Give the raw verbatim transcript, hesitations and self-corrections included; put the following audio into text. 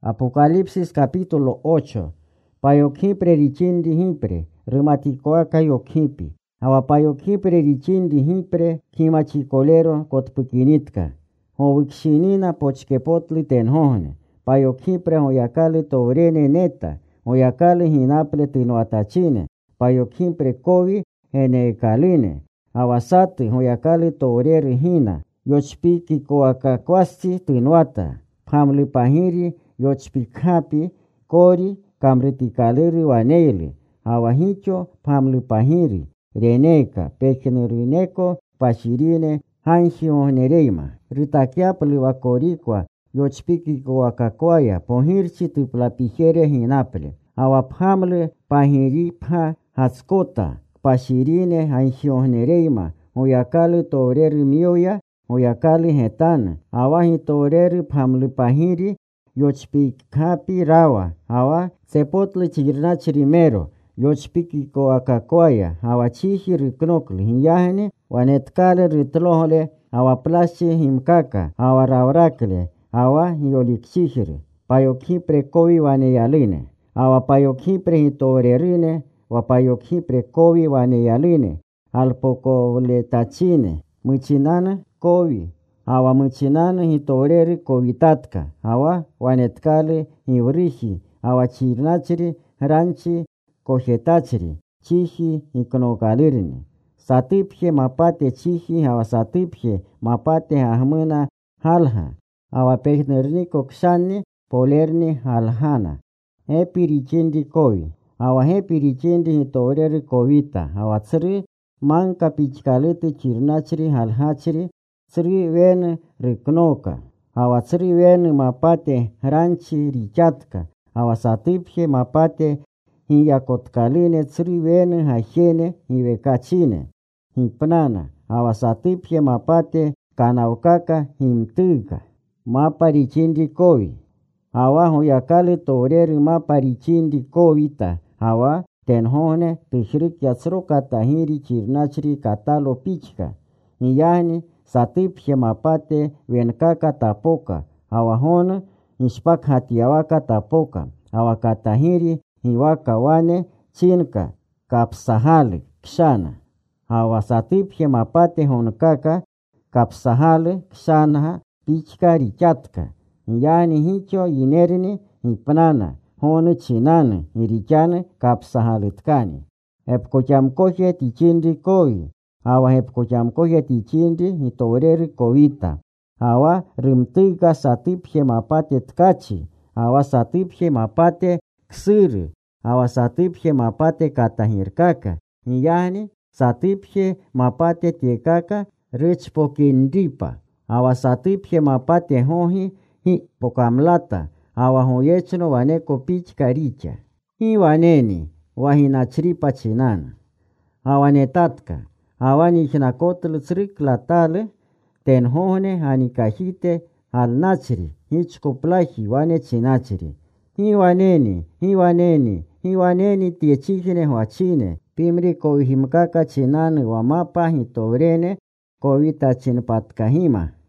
Apocalipsis capítulo ocho. Payokipre richindi hipre, rematicoaca yokipi. Awapayokipre richindi hipre, kimachicolero kotpukinitka. Howikshinina pochkepotli tenhohne. Payokipre hoyakali tourene neta. Hoyakali hinaple tinoatachine. Payokipre kovi ene kaline. Awasati hoyakali toureri hina. Yochpiki koakakwasti tinuata. Pamli pahiri yochpikapi kori kamritikaliri waneili. Awahicho pamli pahiri reneka pekenirineko pashirine hanshi onereima. Ritakiapli wakorikwa yochpiki koakakwaya pohirchi tuplapijere hinaple. Awapamli pahiri pa hatskota pashirine hanshi onereima. Oyakali toreri mioya oyakali hetana. Awahi toreri pamli pahiri yochpikapi rawa. Awa sepotli chirnachirimero. Yochpiki koakakoya. Awa chihi riknokli hiyahene. Wanetkale ritlohole. Awa plashi himkaka. Awa rawrakle. Awa hiyoliksihiri. Payokipre kowi waneyaline. Awa payokipre hitorerine. Wapayokipre kowi waneyaline. Alpoko letachine. Muchinana kowi. Awa muchinana hitoreri kovitatka. Awa wanetkale hiwrihi. Awa chirnachiri ranchi kojetachiri. Chihi hiknokalirini. Satipje mapate chihi. Awa satipje mapate ahmuna halha. Awa pehnerni kokshani polerni halhana. Hepi richindi kowi. Awa hepi richindi hitoreri kovita. Awa tsri manka pichkaliti chirnachiri halhachiri. Tsri wen riknoka. Awa tsri wen mapate ranchi richatka. Awa satipje mapate hiyakotkaline tsri wen hajene hiwekachine. Hipnana. Awa satipje mapate kanaukaka himtuka. Mapa richindi kowi. Awa hoyakali toreri mapa richindi kowita. Awa tenhone tishrik yatsro katahiri chirnachri katalo pichka. Hiyani satipje mapate wenkaka tapoka. Awa hona ishpak hatiawaka tapoka. Awa katahiri hiwaka wane chinka kapsahali kshana. Awa satipje mapate honkaka kapsahali kshana pichka richatka. Yani hicho yinerini hipnana. Hone chinana hirichane kapsahalitkani. Epkochamkoje tichindi kowi. Awa epkochamkoje tichindi hitoreri kowita. Awa rimtiga satipje mapate tkachi. Awa satipje mapate ksiri. Awa satipje mapate katahirkaka. Yani satipje mapate tiekaka richpokindipa. Awa satipje mapate hohi hi pokamlata. Awa hoyechno waneko pichka richa. Hi waneni wahinachripa chinana. Awa netatka. Awa nishnakotl tsriklatale. Tenhone hanikahite halnachri. Hichkoplahi wane chinachri. Hi waneni, hi waneni, hi waneni tiechihne huachine. Pimri kovihimkaka chinane wamapa hitorene kovita chinpatkahima.